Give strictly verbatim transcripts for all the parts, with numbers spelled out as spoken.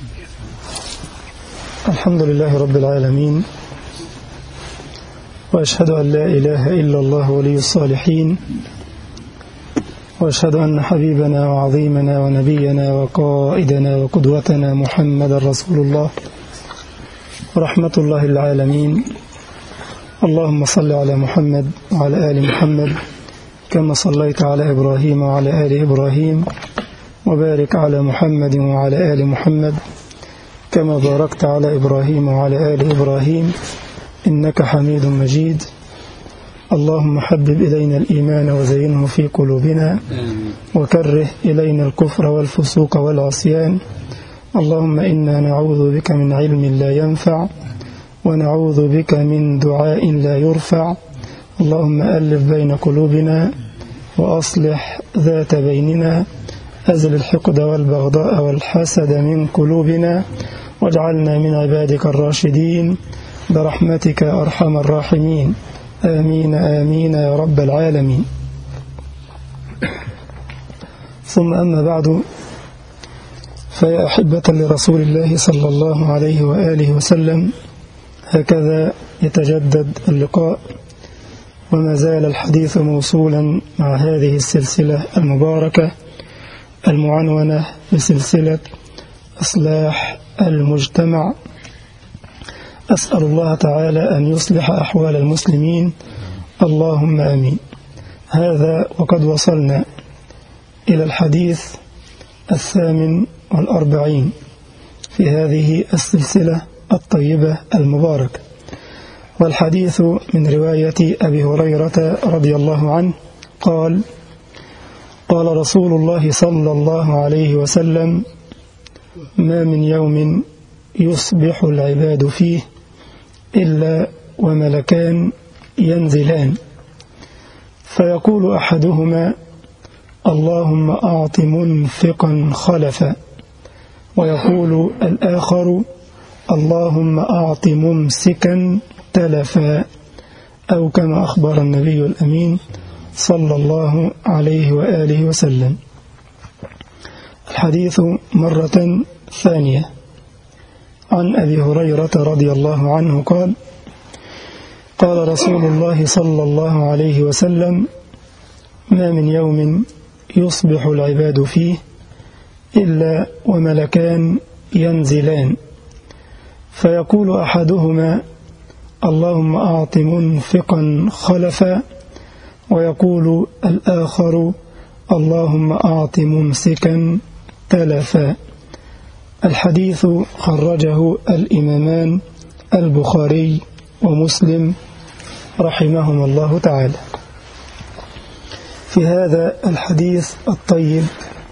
الحمد لله رب العالمين، وأشهد أن لا إله إلا الله ولي الصالحين، وأشهد أن حبيبنا وعظيمنا ونبينا وقائدنا وقدوتنا محمد رسول الله ورحمة الله العالمين. اللهم صل على محمد وعلى آل محمد كما صليت على إبراهيم وعلى آل إبراهيم، وبارك على محمد وعلى آل محمد كما باركت على إبراهيم وعلى آل إبراهيم إنك حميد مجيد. اللهم حبب إلينا الإيمان وزينه في قلوبنا، وكره إلينا الكفر والفسوق والعصيان. اللهم إنا نعوذ بك من علم لا ينفع، ونعوذ بك من دعاء لا يرفع. اللهم ألف بين قلوبنا وأصلح ذات بيننا، أزل الحقد والبغضاء والحسد من قلوبنا، واجعلنا من عبادك الراشدين برحمتك أرحم الراحمين. آمين آمين يا رب العالمين. ثم أما بعد، فيا أحبة لرسول الله صلى الله عليه وآله وسلم، هكذا يتجدد اللقاء، وما زال الحديث موصولا مع هذه السلسلة المباركة المعنونة بسلسلة إصلاح المجتمع. أسأل الله تعالى أن يصلح أحوال المسلمين، اللهم آمين. هذا وقد وصلنا إلى الحديث الثامن والأربعين في هذه السلسلة الطيبة المباركة، والحديث من رواية أبي هريرة رضي الله عنه قال: قال رسول الله صلى الله عليه وسلم: ما من يوم يصبح العباد فيه إلا وملكان ينزلان، فيقول أحدهما: اللهم أعط منفقا خلفا، ويقول الآخر: اللهم أعط ممسكا تلفا، أو كما أخبر النبي الأمين صلى الله عليه وآله وسلم. الحديث مرة ثانية عن أبي هريرة رضي الله عنه قال: قال رسول الله صلى الله عليه وسلم: ما من يوم يصبح العباد فيه إلا وملكان ينزلان، فيقول أحدهما: اللهم أعط منفقا خلفا، ويقول الآخر: اللهم أعط ممسكا تلفا. الحديث خرجه الإمامان البخاري ومسلم رحمهم الله تعالى. في هذا الحديث الطيب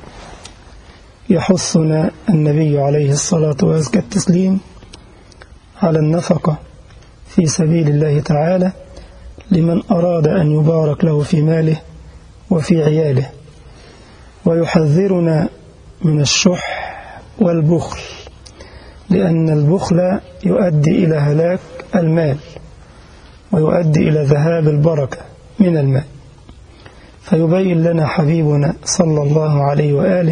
يحثنا النبي عليه الصلاة وأزكى التسليم على النفقة في سبيل الله تعالى لمن أراد أن يبارك له في ماله وفي عياله، ويحذرنا من الشح والبخل، لأن البخل يؤدي إلى هلاك المال، ويؤدي إلى ذهاب البركة من المال. فيبين لنا حبيبنا صلى الله عليه وآله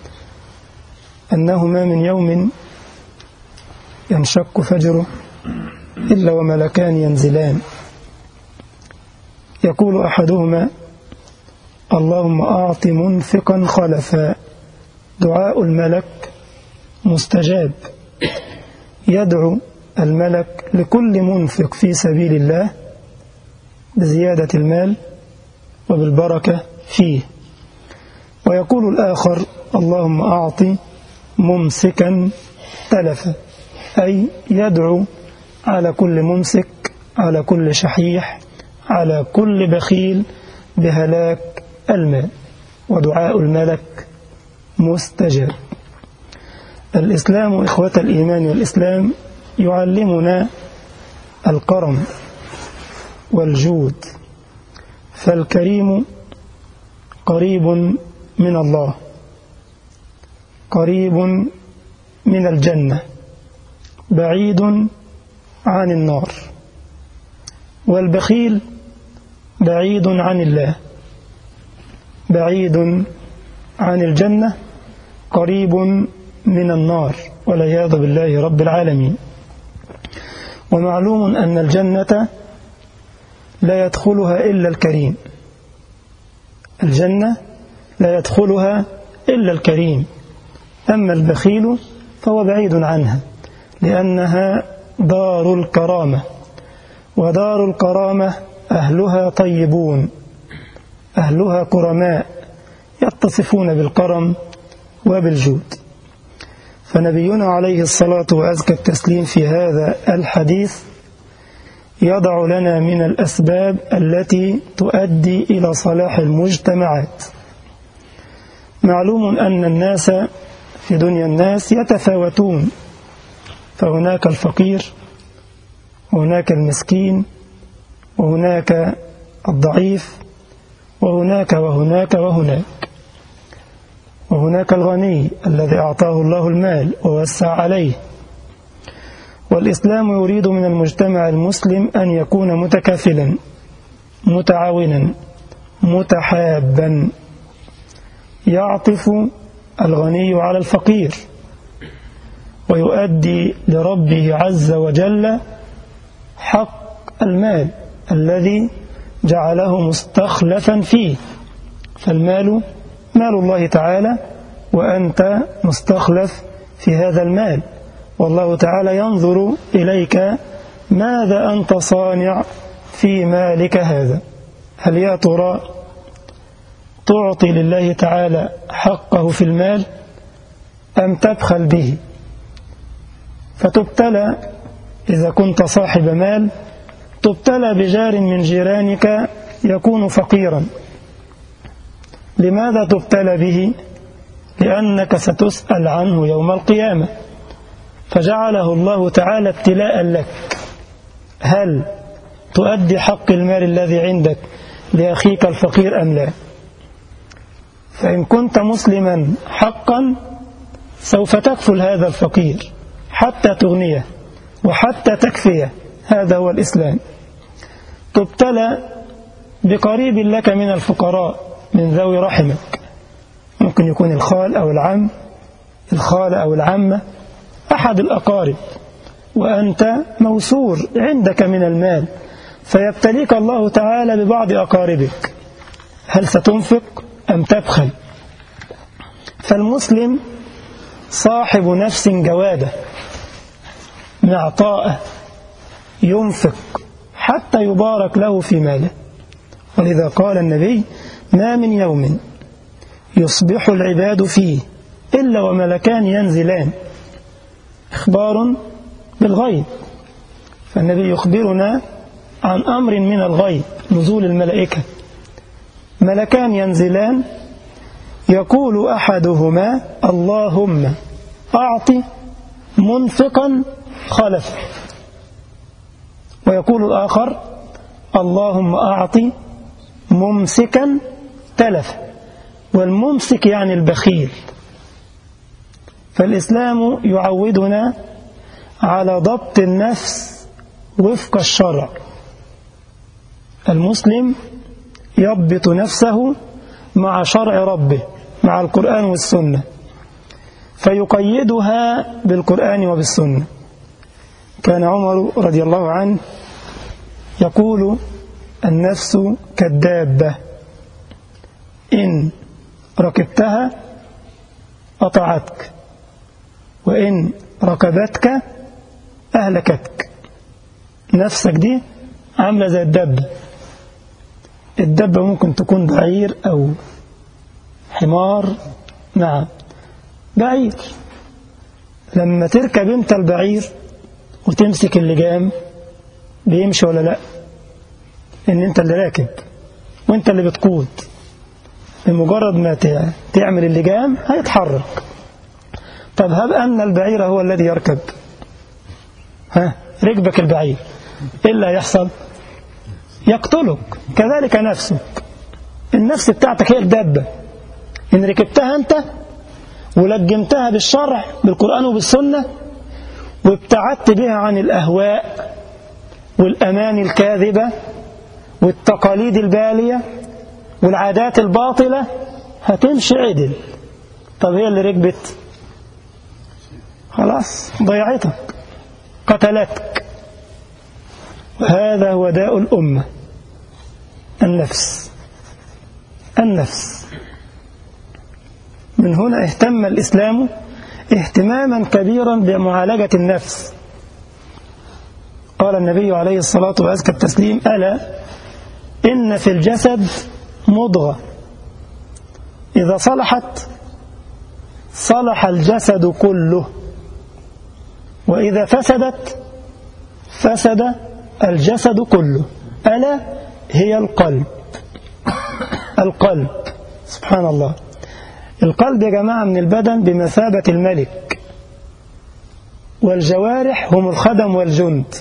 أنه ما من يوم ينشق فجره إلا وملكان ينزلان، يقول أحدهما: اللهم أعط منفقا خلفا. دعاء الملك مستجاب، يدعو الملك لكل منفق في سبيل الله بزيادة المال وبالبركة فيه. ويقول الآخر: اللهم أعط ممسكا تلفا، أي يدعو على كل ممسك، على كل شحيح، على كل بخيل بهلاك المال. ودعاء الملك مستجاب. الإسلام إخوة الإيمان والإسلام يعلمنا الكرم والجود، فالكريم قريب من الله، قريب من الجنة، بعيد عن النار. والبخيل بعيد عن الله، بعيد عن الجنة، قريب من النار. والعياذ بالله رب العالمين. ومعلوم أن الجنة لا يدخلها إلا الكريم، الجنة لا يدخلها إلا الكريم، أما البخيل فهو بعيد عنها، لأنها دار الكرامة، ودار الكرامة أهلها طيبون، أهلها كرماء يتصفون بالكرم وبالجود. فنبينا عليه الصلاة وأزكى التسليم في هذا الحديث يضع لنا من الأسباب التي تؤدي إلى صلاح المجتمعات. معلوم أن الناس في دنيا الناس يتفاوتون، فهناك الفقير وهناك المسكين وهناك الضعيف وهناك وهناك وهناك وهناك الغني الذي أعطاه الله المال ووسع عليه. والإسلام يريد من المجتمع المسلم أن يكون متكافلا متعاونا متحابا، يعطف الغني على الفقير ويؤدي لربه عز وجل حق المال الذي جعله مستخلفا فيه، فالمال مال الله تعالى وأنت مستخلف في هذا المال، والله تعالى ينظر إليك ماذا أنت صانع في مالك هذا. هل يا ترى تعطي لله تعالى حقه في المال أم تبخل به؟ فتبتلى إذا كنت صاحب مال، تبتلى بجار من جيرانك يكون فقيرا. لماذا تبتلى به؟ لأنك ستسأل عنه يوم القيامة، فجعله الله تعالى ابتلاء لك. هل تؤدي حق المال الذي عندك لأخيك الفقير أم لا؟ فإن كنت مسلما حقا سوف تكفل هذا الفقير حتى تغنيه وحتى تكفيه، هذا هو الإسلام. تبتلى بقريب لك من الفقراء من ذوي رحمك، ممكن يكون الخال أو العم، الخالة أو العمة، أحد الأقارب، وأنت موسور عندك من المال، فيبتليك الله تعالى ببعض أقاربك. هل ستنفق أم تبخل؟ فالمسلم صاحب نفس جوادة معطاءة، ينفق حتى يبارك له في ماله. ولذا قال النبي: ما من يوم يصبح العباد فيه إلا وملكان ينزلان، إخبار بالغيب. فالنبي يخبرنا عن أمر من الغيب، نزول الملائكة، ملكان ينزلان، يقول أحدهما: اللهم أعط منفقا خلفا، ويقول الآخر: اللهم أعط ممسكا تلفا. والممسك يعني البخيل. فالإسلام يعودنا على ضبط النفس وفق الشرع. المسلم يضبط نفسه مع شرع ربه، مع القرآن والسنة، فيقيدها بالقرآن وبالسنة. كان عمر رضي الله عنه يقول: النفس كالدابة، إن ركبتها أطاعتك، وإن ركبتك أهلكتك. نفسك دي عاملة زي الدابة. الدابة ممكن تكون بعير أو حمار، نعم بعير. لما تركب انت البعير وتمسك اللجام بيمشي ولا لا؟ ان انت اللي راكب وانت اللي بتقود، بمجرد ما تعمل اللجام هيتحرك. طب هب أن البعير هو الذي يركب، ها ركبك البعير، إيه اللي هيحصل؟ يقتلك. كذلك نفسك، النفس بتاعتك هي الدابة. إن ركبتها أنت ولجمتها بالشرع بالقرآن وبالسنة، وابتعدت بها عن الأهواء والأماني الكاذبة والتقاليد البالية والعادات الباطلة، هتمشي عدل. طب هي اللي ركبت خلاص ضيعتك، قتلتك. وهذا هو داء الأمة، النفس النفس. من هنا اهتم الإسلام اهتماما كبيرا بمعالجة النفس. قال النبي عليه الصلاة وأزكى التسليم: ألا إن في الجسد مضغة إذا صلحت صلح الجسد كله، وإذا فسدت فسد الجسد كله، ألا هي القلب. القلب، سبحان الله. القلب يا جماعة من البدن بمثابة الملك، والجوارح هم الخدم والجند.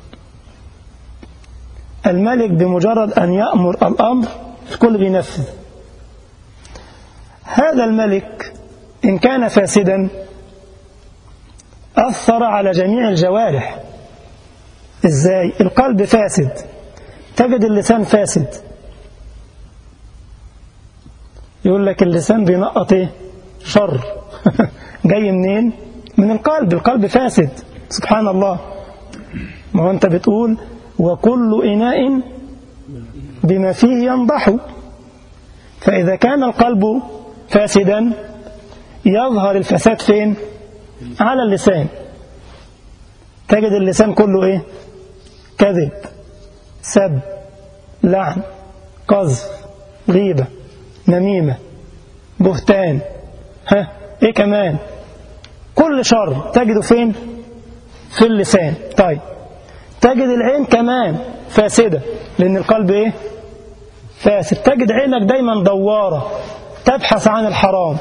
الملك بمجرد أن يأمر الأمر الكل بينفذ. هذا الملك إن كان فاسدا أثر على جميع الجوارح. إزاي؟ القلب فاسد تجد اللسان فاسد. يقول لك اللسان بينقط ايه؟ شر. جاي منين؟ من القلب. القلب فاسد، سبحان الله. ما هو انت بتقول وكل إناء بما فيه ينضح. فإذا كان القلب فاسدا يظهر الفساد فين؟ على اللسان. تجد اللسان كله ايه؟ كذب، سب، لعن، قذف، غيبة، نميمة، بهتان، ها ايه كمان؟ كل شر تجده فين؟ في اللسان. طيب تجد العين كمان فاسدة، لأن القلب ايه؟ فاسد. تجد عينك دايما دوارة تبحث عن الحرام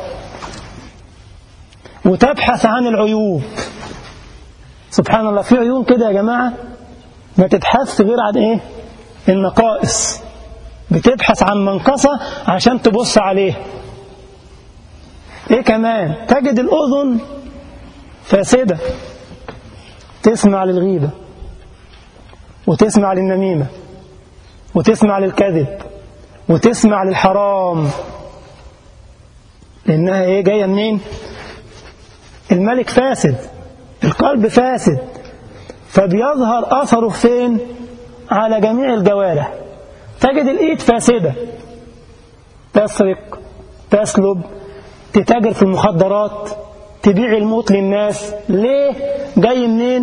وتبحث عن العيوب. سبحان الله. في عيون كده يا جماعة ما تتحث غير عن ايه؟ النقائص. بتبحث عن منقصة عشان تبص عليه. ايه كمان؟ تجد الأذن فاسدة، تسمع للغيبة وتسمع للنميمة وتسمع للكذب وتسمع للحرام، لأنها ايه؟ جاية منين؟ الملك فاسد، القلب فاسد، فبيظهر أثره فين؟ على جميع الجوارح. تجد الإيد فاسدة، تسرق، تسلب، تتاجر في المخدرات، تبيع الموت للناس. ليه؟ جاي منين؟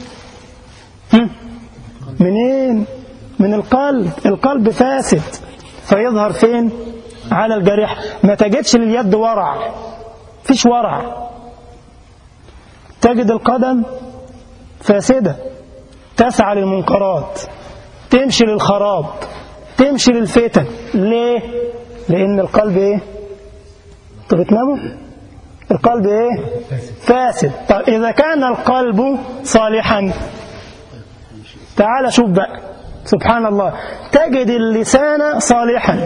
منين؟ من القلب. القلب فاسد فيظهر فين؟ على الجريح. ما تجدش لليد ورع، فيش ورع. تجد القدم فاسدة، تسعى للمنكرات، تمشي للخراب، تمشي للفتن. ليه؟ لأن القلب ايه؟ انتوا بتناموا؟ القلب ايه؟ فاسد. طب إذا كان القلب صالحا، تعال شوف بقى، سبحان الله. تجد اللسان صالحا،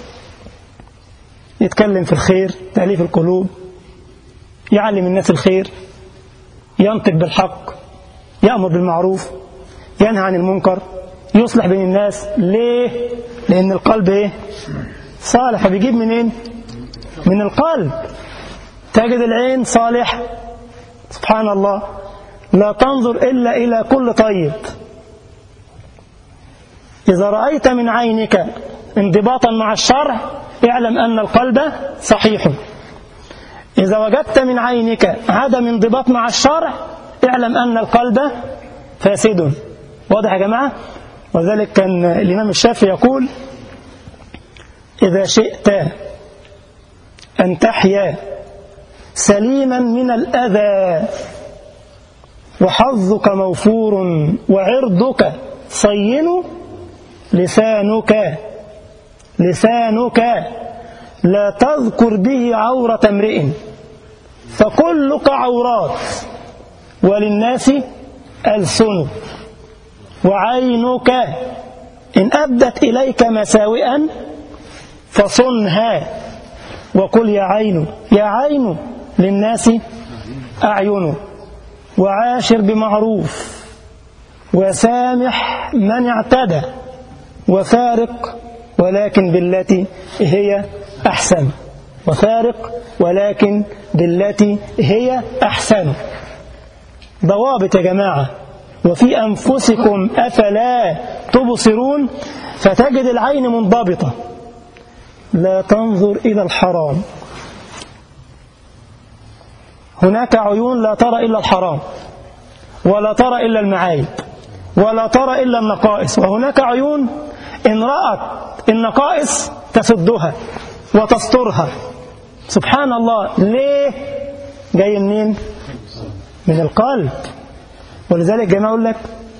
يتكلم في الخير، تأليف القلوب، يعلم الناس الخير، ينطق بالحق، يأمر بالمعروف، ينهى عن المنكر، يصلح بين الناس. ليه؟ لأن القلب ايه؟ صالح. فبيجيب منين؟ من القلب. تجد العين صالح، سبحان الله، لا تنظر إلا إلى كل طيب. إذا رأيت من عينك انضباطا مع الشرع اعلم أن القلب صحيح. إذا وجدت من عينك عدم انضباط مع الشرع اعلم أن القلب فاسد. واضح يا جماعة؟ وذلك كان الإمام الشافعي يقول: إذا شئت أن تحيا سليما من الأذى وحظك موفور وعرضك صين، لسانك لسانك لا تذكر به عورة امرئ فكلك عورات وللناس ألسن، وعينك إن أبدت إليك مساوئا فصنها وقل يا عين يا عين للناس أعين، وعاشر بمعروف وسامح من اعتدى وفارق ولكن بالتي هي أحسن وفارق ولكن بالتي هي أحسن. ضوابط يا جماعة. وفي أنفسكم أفلا تبصرون، فتجد العين منضبطة، لا تنظر إلى الحرام. هناك عيون لا ترى إلا الحرام، ولا ترى إلا المعايب، ولا ترى إلا النقائص. وهناك عيون إن رأت النقائص تسدها وتسترها. سبحان الله. ليه؟ جاي منين؟ من القلب. ولذلك جماعة يقول لك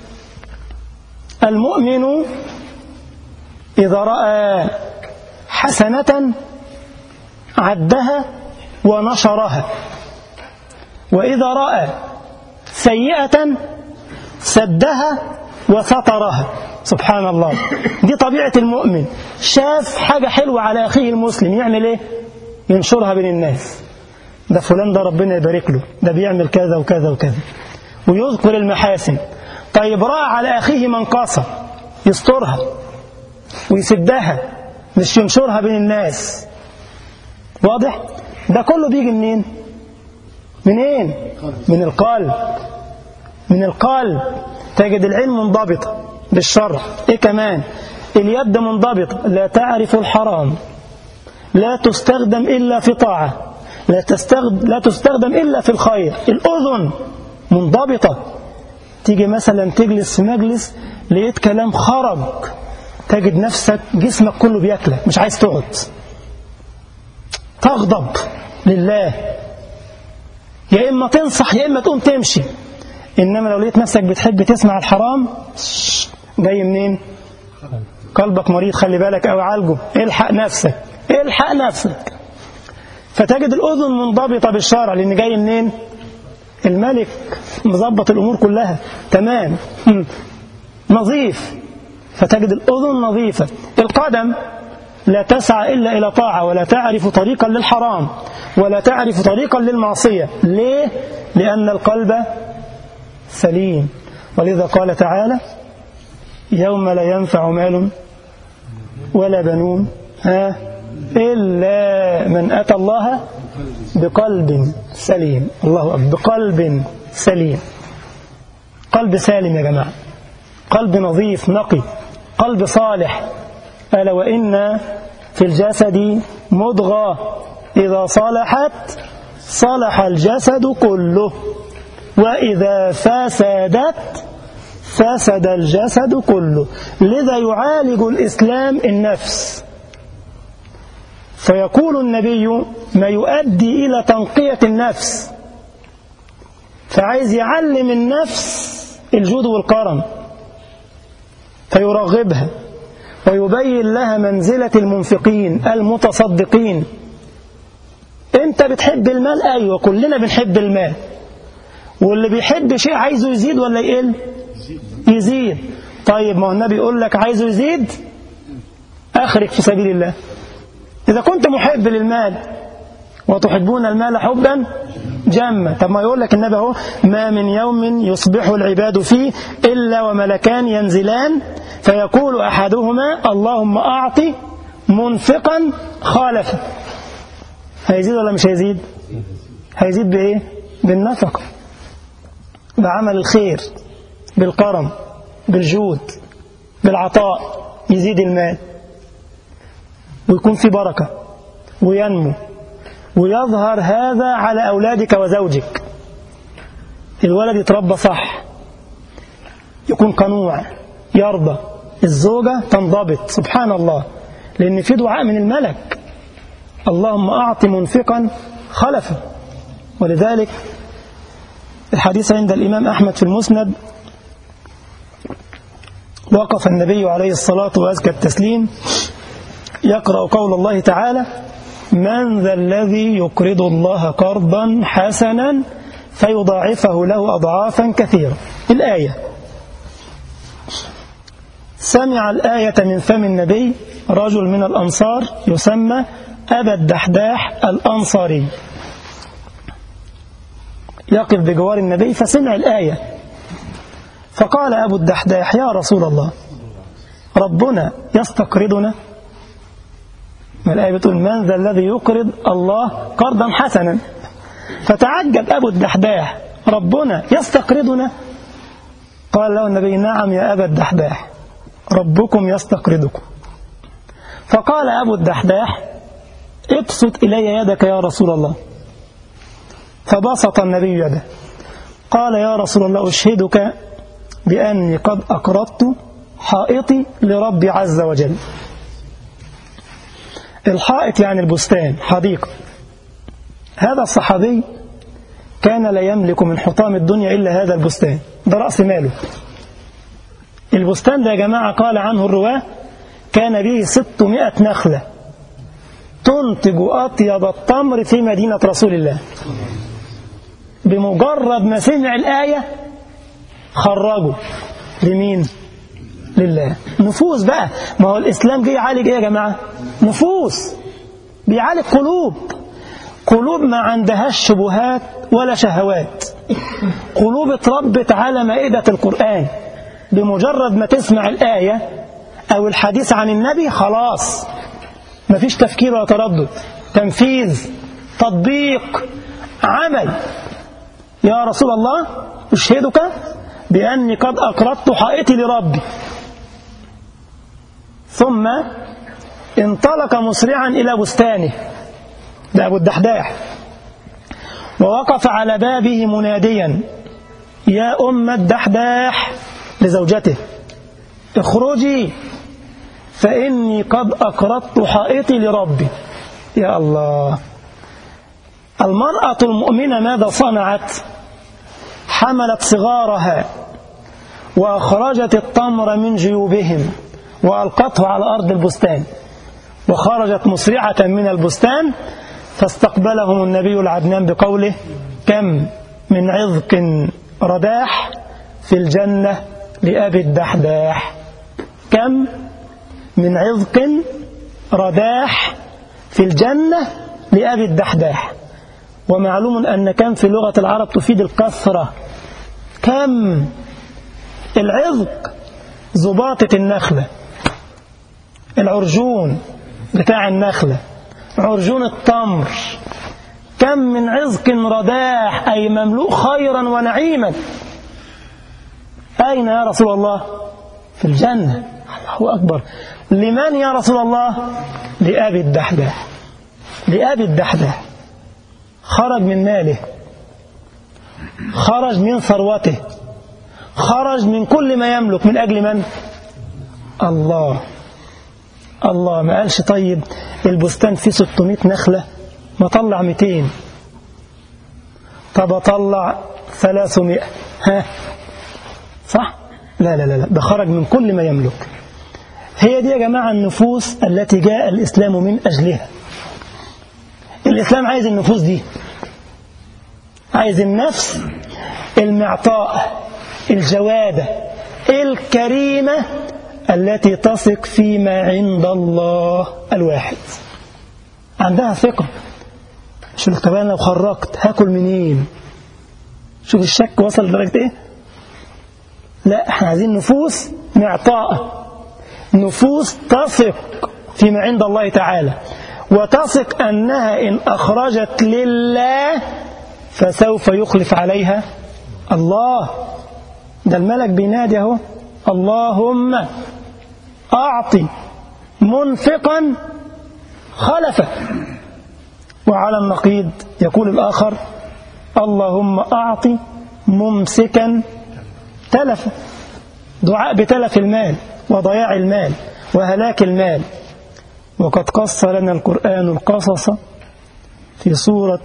المؤمن إذا رأى حسنة عدها ونشرها، وإذا رأى سيئة سدها وسترها. سبحان الله. دي طبيعة المؤمن. شاف حاجة حلوة على أخيه المسلم يعمل إيه؟ ينشرها بين الناس. ده فلان ده ربنا يبارك له، ده بيعمل كذا وكذا وكذا، ويذكر المحاسن. طيب رأى على أخيه منقصة يسترها ويسدها، مش ينشرها بين الناس. واضح؟ ده كله بيجي منين؟ منين؟ من القلب. من القلب. تجد العين منضبطة بالشرع. إيه كمان؟ اليد منضبطة، لا تعرف الحرام، لا تستخدم إلا في طاعة، لا تستخدم, لا تستخدم إلا في الخير. الأذن منضبطة. تيجي مثلا تجلس في مجلس لقيت كلام خرج، تجد نفسك جسمك كله بياكلك، مش عايز تقعد، تغضب لله، يا إما تنصح يا إما تقوم تمشي. إنما لو لقيت نفسك بتحب تسمع الحرام، جاي منين؟ قلبك مريض، خلي بالك أو عالجه. الحق نفسك، الحق نفسك. فتجد الأذن منضبطة بالشرع، لأن جاي منين؟ الملك مظبط الأمور كلها تمام، نظيف. فتجد الأذن نظيفة. القدم لا تسعى إلا إلى طاعة، ولا تعرف طريقا للحرام، ولا تعرف طريقا للمعصية. ليه؟ لأن القلب سليم. ولذا قال تعالى يوم لا ينفع مال ولا بنون ها إلا من أتى الله بقلب سليم. الله أكبر. بقلب سليم. قلب سالم يا جماعة، قلب نظيف نقي، قلب صالح. ألا وإن في الجسد مضغة إذا صلحت صلح الجسد كله، وإذا فسدت فسد الجسد كله. لذا يعالج الإسلام النفس، فيقول النبي ما يؤدي إلى تنقية النفس. فعايز يعلم النفس الجود والكرم، فيرغبها ويبين لها منزلة المنفقين المتصدقين. انت بتحب المال؟ ايوه كلنا بنحب المال. واللي بيحب شيء عايزه يزيد ولا يقل؟ يزيد. طيب ما هو النبي يقول لك عايزه يزيد اخرج في سبيل الله. اذا كنت محب للمال وتحبون المال حبا جما، طب ما يقول لك النبي اهو ما من يوم يصبح العباد فيه الا وملكان ينزلان فيقول احدهما اللهم اعطي منفقا خالفا. هيزيد ولا مش هيزيد؟ هيزيد بايه؟ بالنفقه، بعمل الخير، بالكرم، بالجود، بالعطاء. يزيد المال ويكون في بركه وينمو، ويظهر هذا على أولادك وزوجك. الولد يتربى صح، يكون قنوع، يرضى. الزوجة تنضبط. سبحان الله. لأن في دعاء من الملك اللهم أعط منفقا خلفا. ولذلك الحديث عند الإمام أحمد في المسند وقف النبي عليه الصلاة وأزكى التسليم يقرأ قول الله تعالى من ذا الذي يقرض الله قرضا حسنا فيضاعفه له أضعافا كثيرة. الآية سمع الآية من فم النبي رجل من الأنصار يسمى أبا الدحداح الأنصاري، يقف بجوار النبي فسمع الآية، فقال أبو الدحداح يا رسول الله ربنا يستقرضنا؟ الآية بتقول من ذا الذي يقرض الله قرضا حسنا. فتعجب أبو الدحداح ربنا يستقرضنا؟ قال له النبي نعم يا أبا الدحداح، ربكم يستقرضكم. فقال أبو الدحداح ابسط إلي يدك يا رسول الله. فبسط النبي يده. قال يا رسول الله أشهدك بأني قد أقرضت حائطي لربي عز وجل. الحائط يعني البستان، حديقة. هذا الصحابي كان لا يملك من حطام الدنيا إلا هذا البستان، ده رأس ماله. البستان ده يا جماعة قال عنه الرواة كان به ستمائة نخلة تنتج أطيب التمر في مدينة رسول الله. بمجرد ما سمع الآية خرجوا لمين؟ لله. نفوس بقى، ما هو الإسلام جاي يعالج إيه يا جماعة؟ نفوس، بيعالج قلوب، قلوب ما عندهاش شبهات ولا شهوات، قلوب اتربت على مائدة القرآن. بمجرد ما تسمع الآية أو الحديث عن النبي خلاص مفيش تفكير ولا تردد، تنفيذ، تطبيق، عمل. يا رسول الله أشهدك بأني قد أقرضت حائطي لربي. ثم انطلق مسرعا إلى بستانه، ده أبو الدحداح، ووقف على بابه مناديا يا أم الدحداح لزوجته اخرجي فإني قد أقرضت حائطي لربي. يا الله، المرأة المؤمنة ماذا صنعت؟ حملت صغارها وأخرجت التمر من جيوبهم وألقته على أرض البستان، وخرجت مسرعة من البستان فاستقبلهم النبي العدنان بقوله كم من عذق رداح في الجنة لأبي الدحداح. كم من عذق رداح في الجنة لأبي الدحداح. ومعلوم أن كم في لغة العرب تفيد الكثرة. كم العذق زباطة النخلة، العرجون بتاع النخلة، عرجون التمر. كم من عذق رداح أي مملوء خيرا ونعيما. أين يا رسول الله؟ في الجنة. الله أكبر. لمن يا رسول الله؟ لأبي الدحداح. لأبي الدحداح خرج من ماله، خرج من ثروته، خرج من كل ما يملك من أجل من؟ الله. الله ما قالش طيب البستان فيه ستمائة نخلة ما طلع مئتين، طب أطلع ثلاثمائة، ها صح؟ لا لا لا، ده خرج من كل ما يملك. هي دي يا جماعة النفوس التي جاء الإسلام من أجلها. الإسلام عايز النفوس دي، عايز النفس المعطاء الجوادة الكريمة التي تثق فيما عند الله الواحد، عندها ثقة. شوف طب أنا لو خرجت هاكل منين؟ شوف الشك وصل لدرجة إيه؟ لا، احنا عايزين نفوس معطاء، نفوس تثق فيما عند الله تعالى، وتثق أنها إن أخرجت لله فسوف يخلف عليها الله. ده الملك بينادي اهو اللهم أعطي منفقا خلفا. وعلى النقيض يقول الآخر اللهم أعطي ممسكا تلفا. دعاء بتلف المال وضياع المال وهلاك المال. وقد قص لنا القرآن القصص في سورة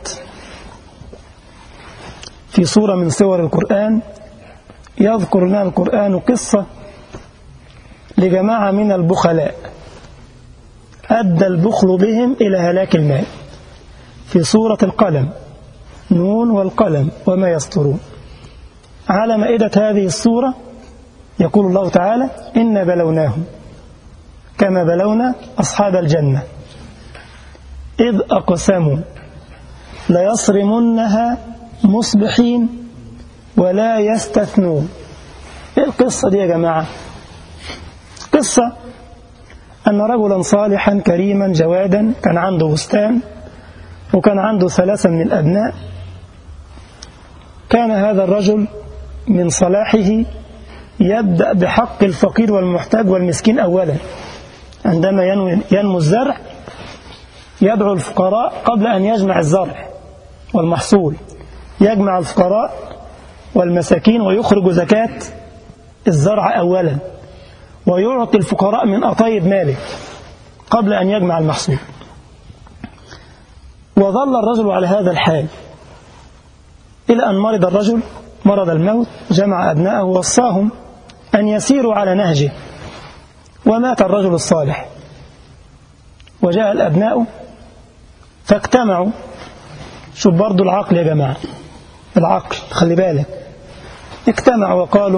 في سورة من سور القرآن. يذكر لنا القرآن قصة لجماعة من البخلاء أدى البخل بهم إلى هلاك المال في سورة القلم، نون والقلم وما يسطرون. على مائدة هذه السورة يقول الله تعالى إنا بلوناهم كما بلونا أصحاب الجنة إذ أقسموا ليصرمنها مصبحين ولا يستثنون. إيه القصة دي يا جماعة؟ قصة أن رجلا صالحا كريما جوادا كان عنده بستان وكان عنده ثلاثة من الأبناء. كان هذا الرجل من صلاحه يبدأ بحق الفقير والمحتاج والمسكين أولا. عندما ينمو الزرع يدعو الفقراء قبل أن يجمع الزرع والمحصول، يجمع الفقراء والمساكين ويخرج زكاة الزرع أولا، ويعطي الفقراء من أطيب ماله قبل أن يجمع المحصول. وظل الرجل على هذا الحال إلى أن مرض الرجل مرض الموت، جمع أبنائه ووصاهم أن يسيروا على نهجه، ومات الرجل الصالح. وجاء الأبناء فاجتمعوا. شوف برضو العقل يا جماعة، العقل خلي بالك. اجتمعوا وقالوا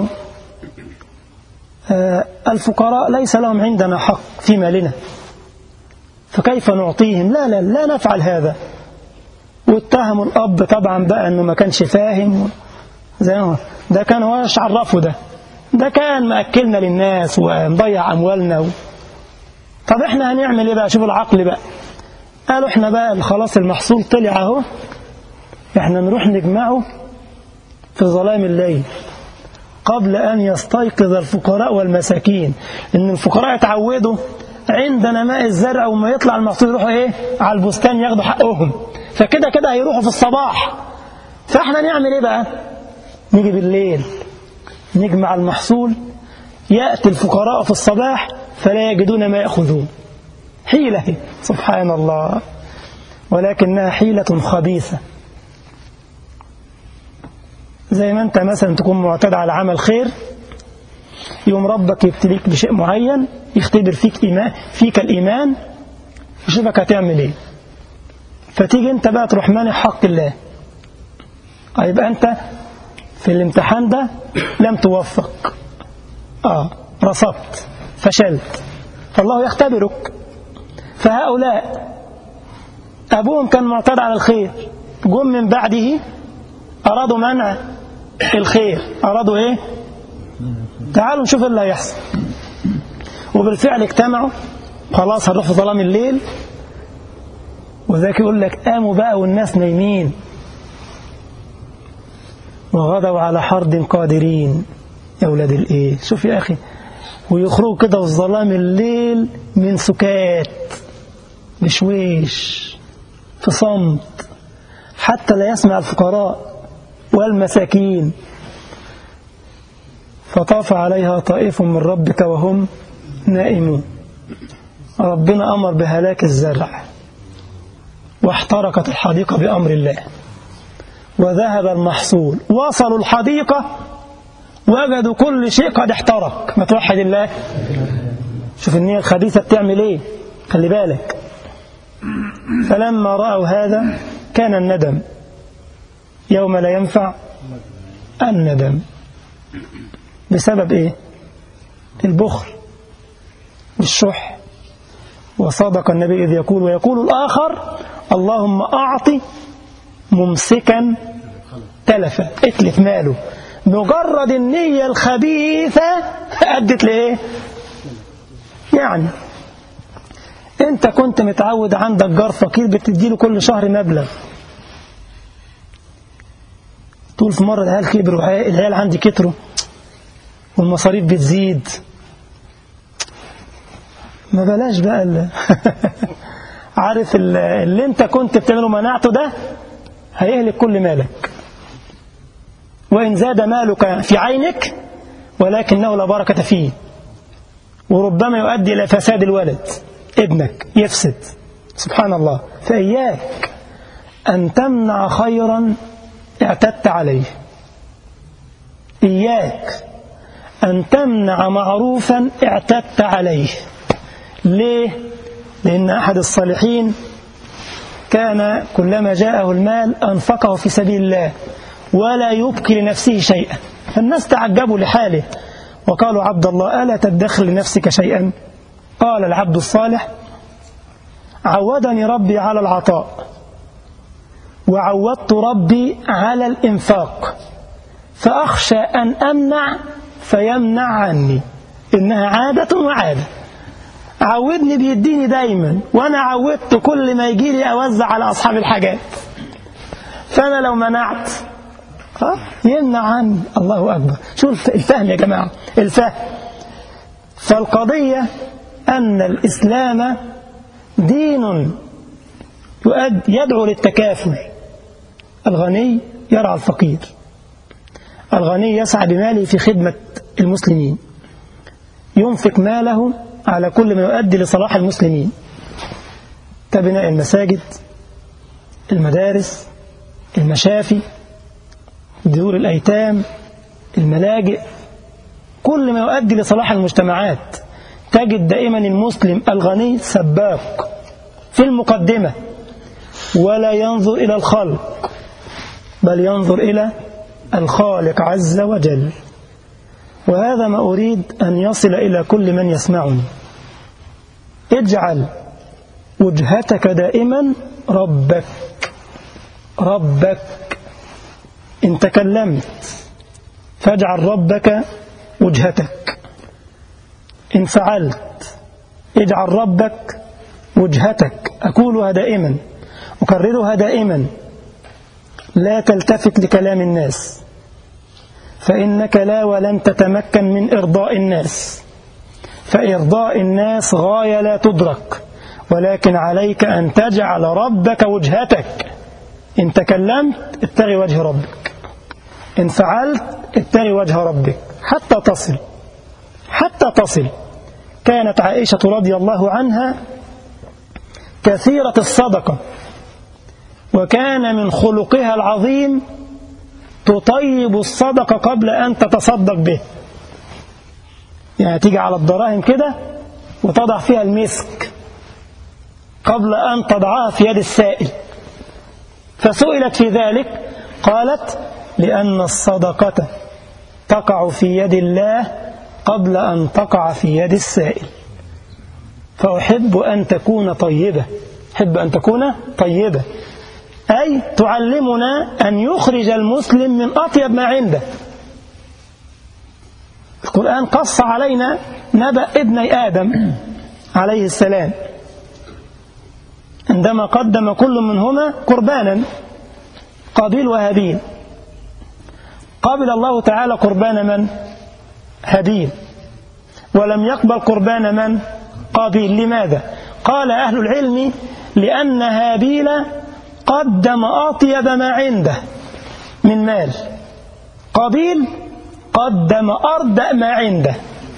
آه الفقراء ليس لهم عندنا حق في مالنا، فكيف نعطيهم؟ لا لا لا نفعل هذا. واتهموا الأب طبعا بقى أنه ما كانش فاهم، زي ما ده كان هو ايش عرفه، ده ده كان مأكلنا للناس ومضيع أموالنا و... طب احنا هنعمل ايه بقى؟ شوف العقل بقى. قالوا احنا بقى خلاص المحصول طلع اهو، احنا نروح نجمعه في ظلام الليل قبل أن يستيقظ الفقراء والمساكين. إن الفقراء يتعودوا عند نماء الزرع وما يطلع المحصول يروحوا ايه على البستان ياخدوا حقهم، فكده كده هيروحوا في الصباح. فاحنا نعمل ايه بقى؟ نيجي بالليل نجمع المحصول، يأتي الفقراء في الصباح فلا يجدون ما يأخذون. حيلة سبحان الله، ولكنها حيلة خبيثة. زي ما أنت مثلا تكون معتاد على عمل خير، يوم ربك يبتليك بشيء معين، يختبر فيك إيمان فيك الإيمان، يشوفك هتعمل إيه، فتيجي أنت بقى تروح مانع حق الله. يبقى أنت في الامتحان ده لم توفق، آه رصدت، فشلت، فالله يختبرك. فهؤلاء أبوهم كان معتاد على الخير، جم من بعده أرادوا منع الخير، أرادوا إيه؟ تعالوا نشوف اللي هيحصل. وبالفعل اجتمعوا، خلاص هنروح في ظلام الليل. وذاك يقول لك قاموا بقى والناس نايمين، وغدوا على حرد قادرين. يا ولاد الايه، شوف يا أخي، ويخرجوا كده في ظلام الليل من سكات بشويش في صمت، حتى لا يسمع الفقراء والمساكين. فطاف عليها طائف من ربك وهم نائمون. ربنا أمر بهلاك الزرع، واحترقت الحديقة بأمر الله، وذهب المحصول. وصلوا الحديقة وجدوا كل شيء قد احترق. ما توحد الله. شوف النية الخبيثة بتعمل ايه، خلي بالك. فلما رأوا هذا كان الندم يوم لا ينفع الندم. بسبب ايه؟ البخل والشح. وصدق النبي إذ يقول ويقول الآخر اللهم أعطي ممسكا تلفا، اتلف ماله. مجرد النية الخبيثة أدت لإيه؟ يعني أنت كنت متعود عندك جار فقير بتديله كل شهر مبلغ، طول في مرة العيال كبروا، العيال عندي كتروا والمصاريف بتزيد، ما بلاش بقى اللي عارف اللي انت كنت بتعمله منعته ده هيهلك كل مالك، وإن زاد مالك في عينك ولكنه لا بركة فيه، وربما يؤدي إلى فساد الولد، ابنك يفسد. سبحان الله. فإياك أن تمنع خيرا اعتدت عليه، إياك أن تمنع معروفا اعتدت عليه. ليه؟ لأن أحد الصالحين كان كلما جاءه المال أنفقه في سبيل الله ولا يبقي لنفسه شيئا، فالناس تعجبوا لحاله وقالوا عبد الله ألا تدخر لنفسك شيئا؟ قال العبد الصالح عودني ربي على العطاء وعودت ربي على الإنفاق، فأخشى أن أمنع فيمنع عني، إنها عادة وعادة. عودني بيديني دايما، وأنا عودت كل ما يجي لي أوزع على أصحاب الحاجات، فأنا لو منعت يمنع عن الله أكبر. شو الفهم يا جماعة؟ الفهم. فالقضية أن الإسلام دين يدعو للتكافل. الغني يرعى الفقير، الغني يسعى بماله في خدمة المسلمين، ينفق ماله على كل ما يؤدي لصلاح المسلمين كبناء المساجد، المدارس، المشافي، دور الأيتام، الملاجئ، كل ما يؤدي لصلاح المجتمعات. تجد دائما المسلم الغني سباق في المقدمة، ولا ينظر إلى الخلق بل ينظر إلى الخالق عز وجل. وهذا ما أريد أن يصل إلى كل من يسمعني. اجعل وجهتك دائما ربك ربك. إن تكلمت فاجعل ربك وجهتك، إن فعلت اجعل ربك وجهتك. أقولها دائما، أكررها دائما، لا تلتفت لكلام الناس، فإنك لا ولن تتمكن من إرضاء الناس، فإرضاء الناس غاية لا تدرك، ولكن عليك أن تجعل ربك وجهتك. إن تكلمت ابتغي وجه ربك، إن فعلت ابتغي وجه ربك، حتى تصل حتى تصل. كانت عائشة رضي الله عنها كثيرة الصدقة، وكان من خلقها العظيم تطيب الصدقة قبل أن تتصدق به. يعني تيجي على الدراهم كده وتضع فيها المسك قبل أن تضعها في يد السائل. فسئلت في ذلك قالت: لأن الصدقة تقع في يد الله قبل أن تقع في يد السائل، فأحب أن تكون طيبة. أحب أن تكون طيبة، أي تعلمنا أن يخرج المسلم من أطيب ما عنده. القرآن قص علينا نبأ ابني آدم عليه السلام عندما قدم كل منهما قربانا، قابيل وهابيل. قبل الله تعالى قربان من؟ هابيل، ولم يقبل قربان من؟ قابيل. لماذا؟ قال أهل العلم: لأن هابيل قدم أطيب ما عنده من مال، قابيل قدم أردأ ما عنده.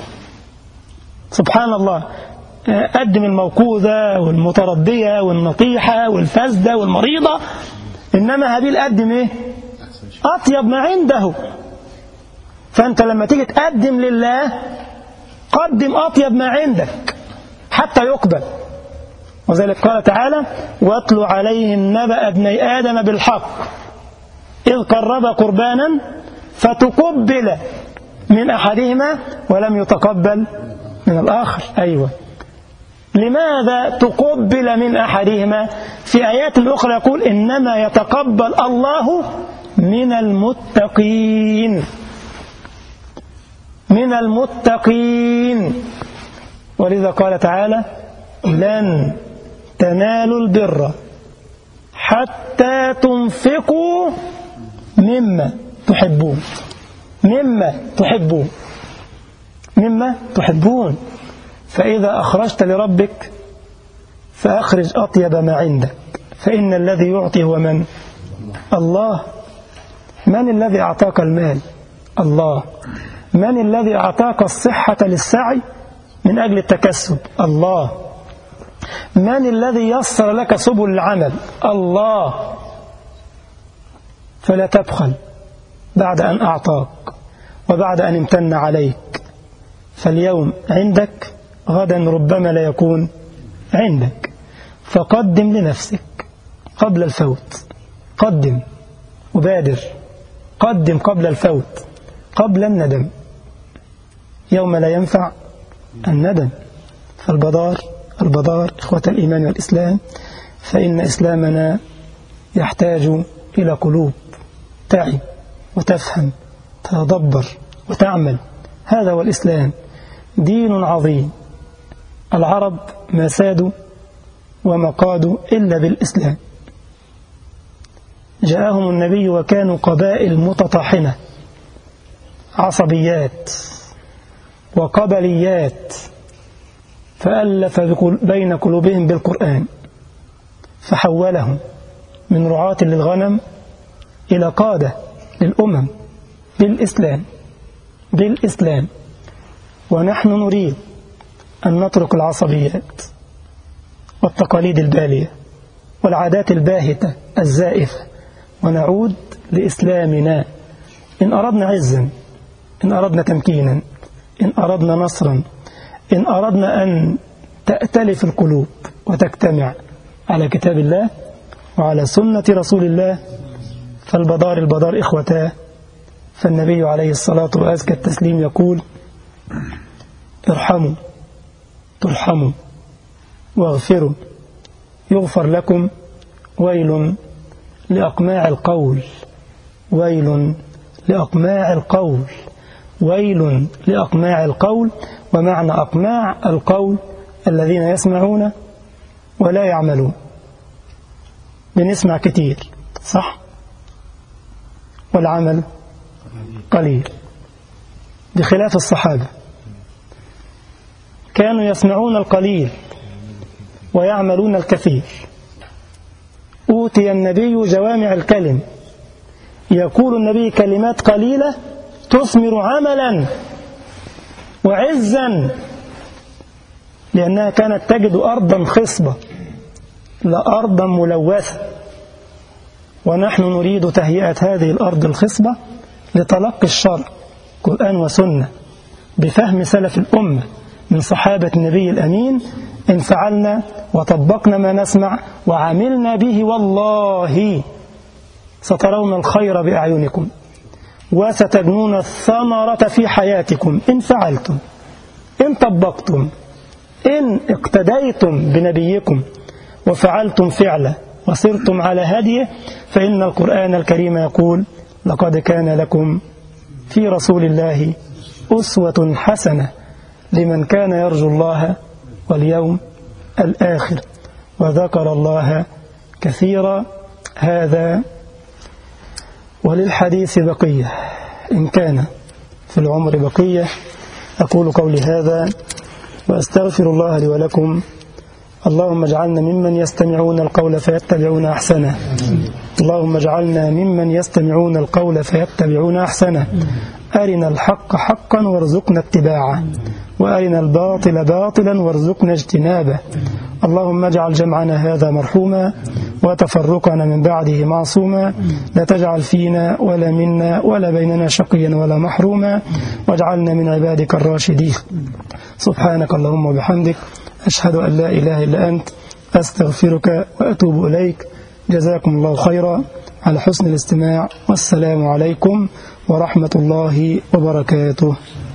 سبحان الله، قدم الموقوذة والمتردية والنطيحة والفاسدة والمريضة، إنما هابيل قدم إيه؟ أطيب ما عنده. فأنت لما تيجي تقدم لله قدم أطيب ما عندك حتى يقبل. وذلك قال تعالى: واتل عليهم نبأ ابني آدم بالحق إذ قربا قربانا فتقبل من أحدهما ولم يتقبل من الآخر. أيوة، لماذا تقبل من أحدهما؟ في آيات أخرى يقول: إنما يتقبل الله من المتقين من المتقين. ولذا قال تعالى: لن تنالوا البر حتى تنفقوا مما تحبون مما تحبون مما تحبون. فإذا أخرجت لربك فأخرج أطيب ما عندك، فإن الذي يعطي هو من؟ الله. من الذي أعطاك المال؟ الله. من الذي أعطاك الصحة للسعي من أجل التكسب؟ الله. من الذي يسر لك سبل العمل؟ الله. فلا تبخل بعد أن أعطاك وبعد أن امتن عليك. فاليوم عندك، غدا ربما لا يكون عندك. فقدم لنفسك قبل الفوت، قدم وبادر، قدم قبل الفوت، قبل الندم، يوم لا ينفع الندم. فالبدار البدار إخوة الإيمان والإسلام، فإن إسلامنا يحتاج إلى قلوب تعي وتفهم، تتدبر وتعمل. هذا هو الإسلام، دين عظيم. العرب ما سادوا وما قادوا إلا بالإسلام. جاءهم النبي وكانوا قبائل متطاحنة، عصبيات وقبليات، فألف بين قلوبهم بالقرآن، فحولهم من رعاة للغنم إلى قادة للأمم بالإسلام بالإسلام. ونحن نريد أن نترك العصبيات والتقاليد البالية والعادات الباهتة الزائفة ونعود لإسلامنا. إن أردنا عزا، إن أردنا تمكينا، إن أردنا نصرا، إن أردنا أن تأتلف القلوب وتجتمع على كتاب الله وعلى سنة رسول الله، فالبدار البدار إخوتاه. فالنبي عليه الصلاة وأزكى التسليم يقول: ارحموا ترحموا واغفروا يغفر لكم، ويل لأقماع القول، ويل لأقماع القول، ويل لأقماع القول. ومعنى أقماع القول الذين يسمعون ولا يعملون. بنسمع كتير صح، والعمل قليل، بخلاف الصحابة كانوا يسمعون القليل ويعملون الكثير. أوتي النبي جوامع الكلم، يقول النبي كلمات قليلة تثمر عملا وعزا، لأنها كانت تجد أرضا خصبة لا أرضا ملوثة. ونحن نريد تهيئة هذه الأرض الخصبة لتلقي الشرع قرآن وسنة بفهم سلف الأمة من صحابة النبي الأمين. إن فعلنا وطبقنا ما نسمع وعملنا به، والله سترون الخير بأعينكم وستجنون الثمرة في حياتكم إن فعلتم، إن طبقتم، إن اقتديتم بنبيكم وفعلتم فعله وسرتم على هديه. فإن القرآن الكريم يقول: لقد كان لكم في رسول الله أسوة حسنة لمن كان يرجو الله واليوم الآخر، وذكر الله كثيرا. هذا وللحديث بقية إن كان في العمر بقية. أقول قولي هذا وأستغفر الله لي ولكم. اللهم اجعلنا ممن يستمعون القول فيتبعون أحسنه، اللهم اجعلنا ممن يستمعون القول فيتبعون أحسنه. أرنا الحق حقا وارزقنا اتباعه، وأرنا الباطل باطلا وارزقنا اجتنابه. اللهم اجعل جمعنا هذا مرحوما وتفرقنا من بعده معصوما، لا تجعل فينا ولا منا ولا بيننا شقيا ولا محروما، واجعلنا من عبادك الراشدين. سبحانك اللهم وبحمدك، أشهد أن لا إله إلا أنت، أستغفرك وأتوب إليك. جزاكم الله خيرا على حسن الاستماع، والسلام عليكم ورحمة الله وبركاته.